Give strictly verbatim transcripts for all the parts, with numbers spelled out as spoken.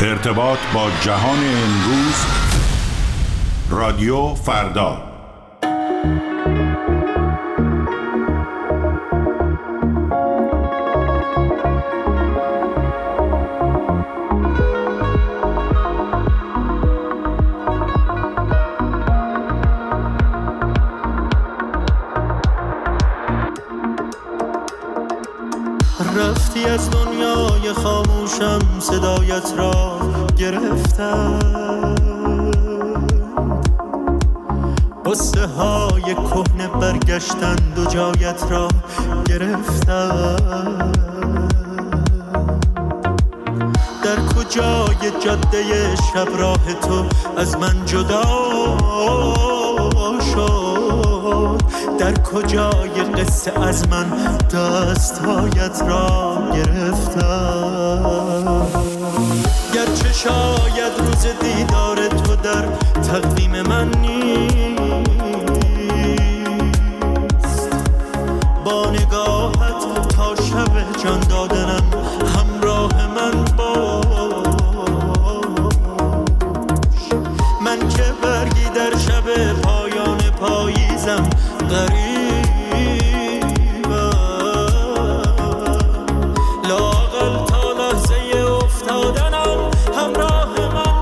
ارتباط با جهان امروز، رادیو فردا. رفتی از دنیای خاموشم، صدایت را گرفتم، قصه های کهنه برگشتند و جایت را گرفتم. در کجای جاده شب راه تو از من جدا شد؟ در کجای قصه از من دستهایت را گرفتم؟ گرچه شاید روز دیدار تو در تقویم من نیست، با نگاهت تا شب جان دادنم همراه من باش. من که برگی در شب پایان پاییزم غریبم، لااقل تا لحظه افتادنم همراه من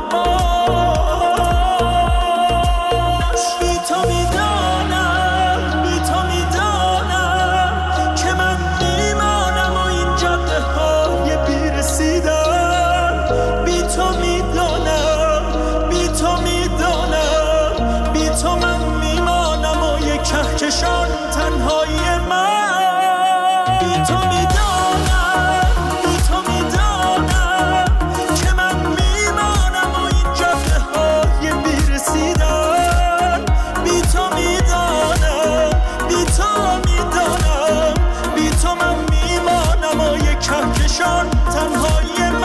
باش. بی تو میدانم، بی تو میدانم که من میمانم و این جاده های بیرسیدم. بی تو میدانم، بی تو میدانم، بی تو من میمانم و یک کهکشان تنهایی من. بی تو میدانم، بی تو میدانم که من میمانم و این جاده های بیرسیدن. بی تو میدانم، بی تو میدانم، بی تو من میمانم و یک کهکشان تنهایی من.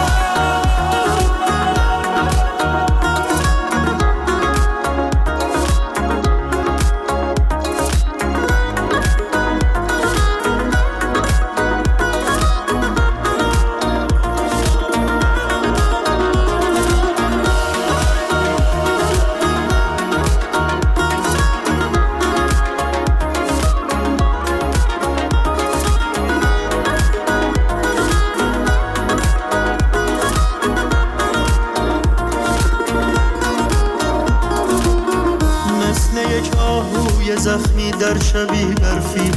زخمی در شبی برفی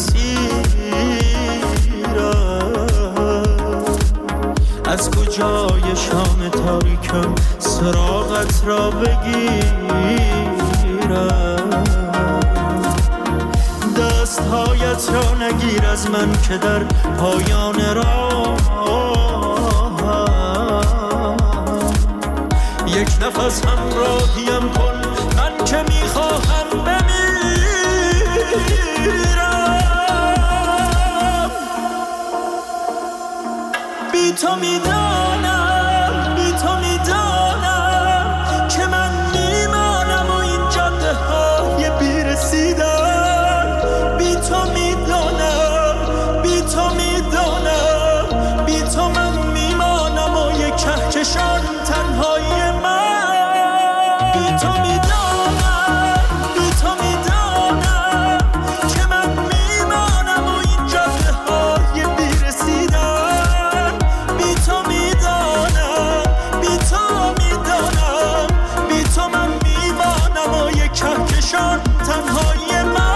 اسیرم، از کجای شام تاریکم سراغت را بگیرم؟ دستهایت را نگیر از من که در پایان راه یک نفس همراهیم کن، من که میخواهم بمیرم. بی تو میدانم، بی تو میدانم که من میمانم و این جاده های بیرسیدن. بی تو میدانم، بی تو میدانم، بی تو من میمانم و یک کهکشان تنهایی من. بی تو میدانم، بی تو میدانم که من میمانم و این جاده های بیرسیدن. بی تو میدانم، بی تو میدانم، بی تو من میمانم و یک کهکشان تنهایی من.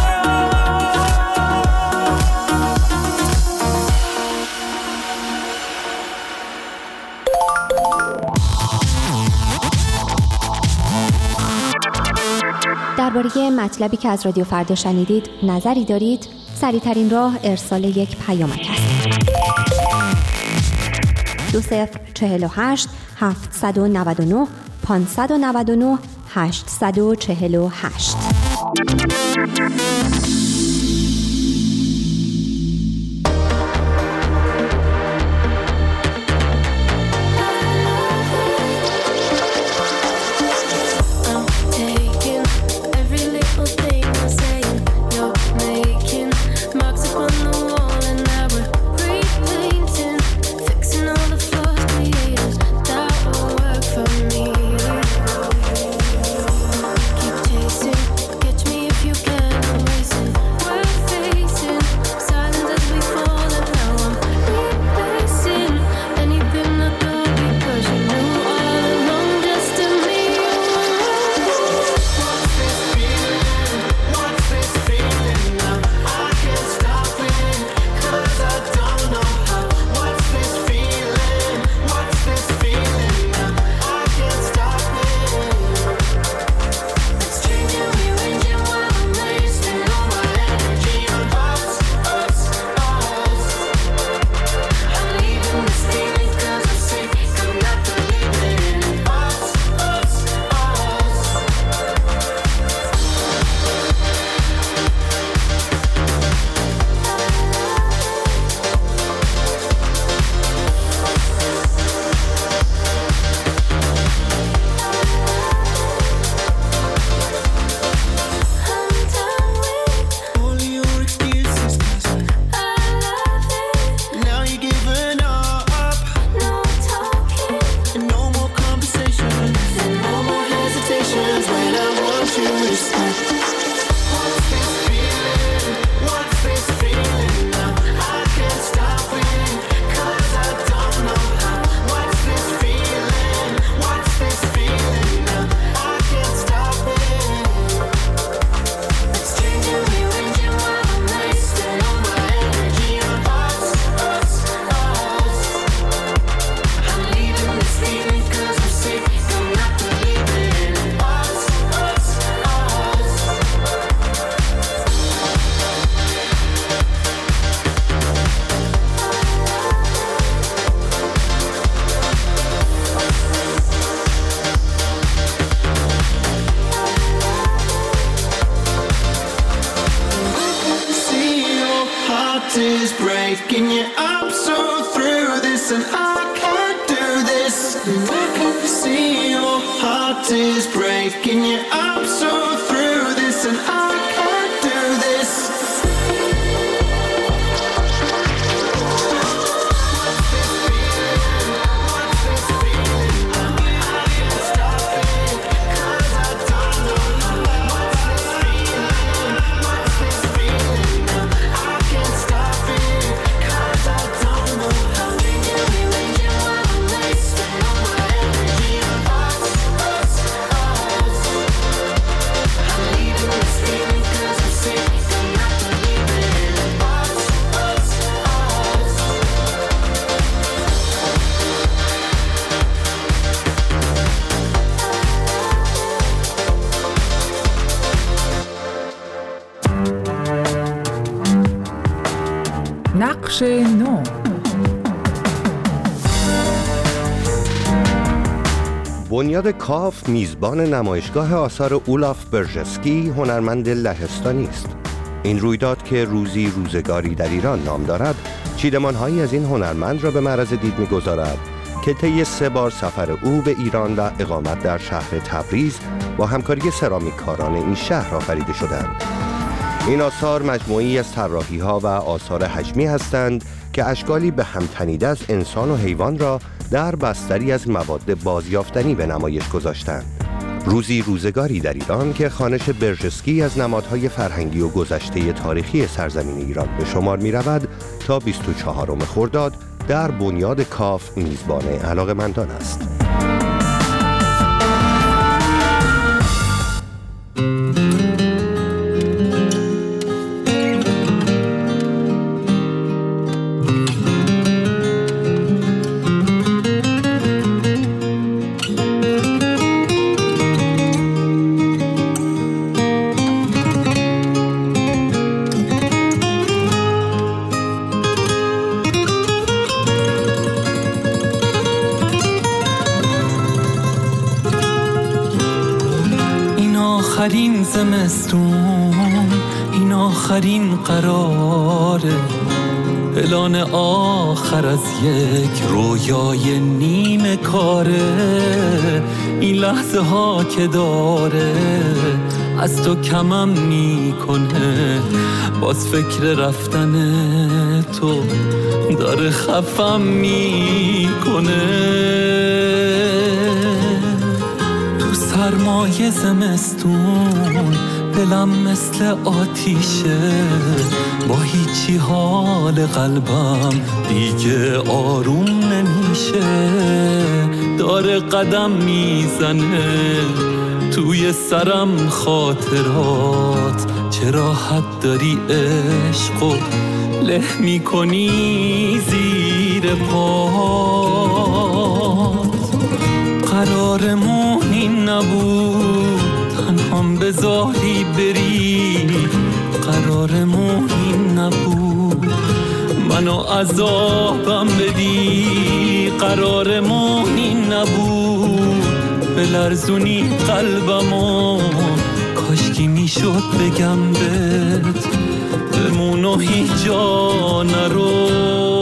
درباره مطلبی که از رادیو فردا شنیدید نظری دارید؟ سریع‌ترین راه ارسال یک پیامک است. دو صفر چهل و هشت هفتصد و نود و نه پانصد و نود و نه هشتصد و چهل و هشت. Marks upon the wall and now we're repainting, fixing all the flaws we hated. and I can't do this. And I can see your heart is breaking. Yeah, I'm so through this and I can't do this. نقش نو. بنیاد کاف میزبان نمایشگاه آثار اولاف برژسکی هنرمند لهستانی است. این رویداد که روزی روزگاری در ایران نام دارد، چیدمان‌هایی از این هنرمند را به معرض دید می‌گذارد که طی سه بار سفر او به ایران و اقامت در شهر تبریز با همکاری سرامیککاران این شهر آفریده شدند. این آثار مجموعی از طراحی‌ها و آثار حجمی هستند که اشکالی به هم تنیده از انسان و حیوان را در بستری از مواد بازیافتنی به نمایش گذاشتند. روزی روزگاری در ایران که خوانش برژسکی از نمادهای فرهنگی و گذشته تاریخی سرزمین ایران به شمار می رود تا بیست و چهارم خرداد در بنیاد کاف میزبان علاقه‌مندان است. آخرین زمستون، این آخرین قراره، اعلان آخر از یک رویای نیمه کاره. این لحظه ها که داره از تو کمم میکنه، باز فکر رفتن تو داره خفم میکنه. سرمایه زمستون دلم مثل آتیشه، با هیچی حال قلبم دیگه آروم نمیشه. داره قدم میزنه توی سرم خاطرات، چه راحت داری عشقو له میکنی زیر پات. قرارمون این نبود تنهام بذاری بری، قرارمون این نبود منو عذابم بدی، قرارمون این نبود بلرزونی قلبمو. کاشکی میشد بگم بهت بمون و هیچ جا نرو.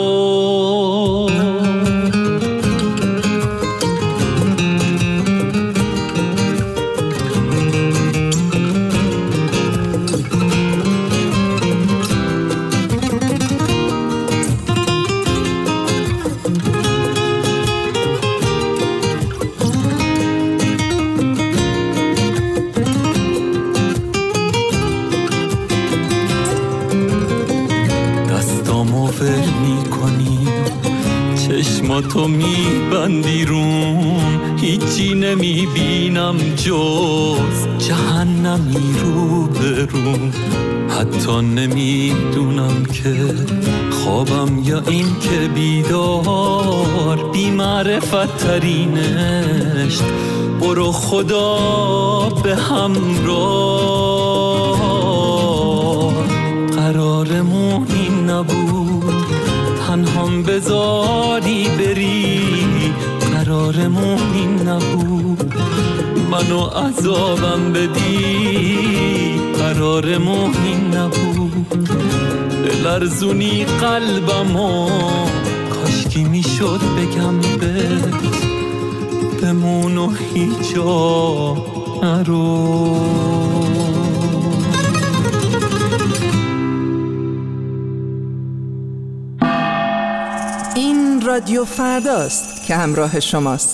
تو میبندی روم، هیچی نمیبینم جز جهنمی رو بروم. حتی نمیدونم که خوابم یا این که بیدار، بی معرفت ترینش برو خدا به همراه. قرارمون این نبود تنهام بذاری بری، قرارمون این نبود منو عذابم بدی، قرارمون این نبود بلرزونی قلبمو. کاشکی چی میشد بگم به بمون و هیچ جا نرو. این رادیو فرداست که همراه شماست.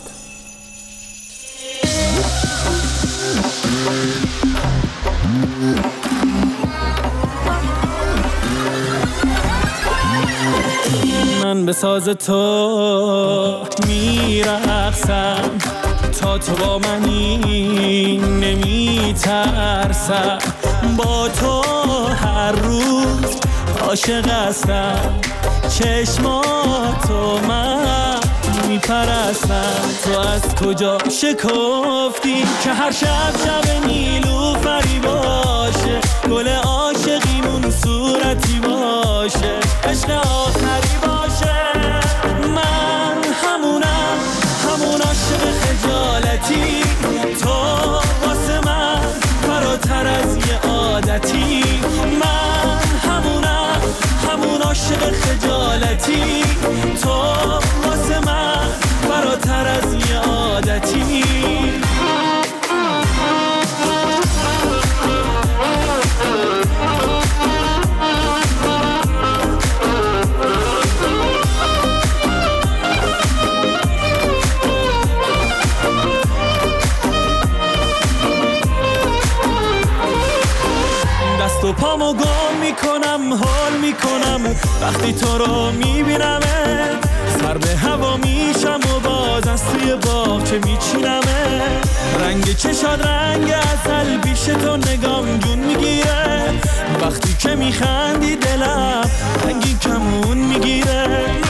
من به ساز تو میرقصم، تا تو با منی نمیترسم، با تو هر روز عاشق هستم، چشماتو من میپرستم. تو از کجا شکفتی که هر شب شب نیلوفری باشه، گل عاشقیمون صورتی باشه، عشق آخری باشه. من همونم، همون عاشق خجالتی، تو واسه من فراتر از یه عادتی. من همونم، همون عاشق خجالتی، تو واسه من فراتر از یه عادتی. دست و پامو گم میکنم، حال میکنم وقتی تو رو میبینمه، سر به هوا میشم و باز از توی باغچه میچینمه. رنگ چشاد رنگ عسل، پیش تو نگام جون میگیره، وقتی که میخندی دلم رنگی کمون میگیره.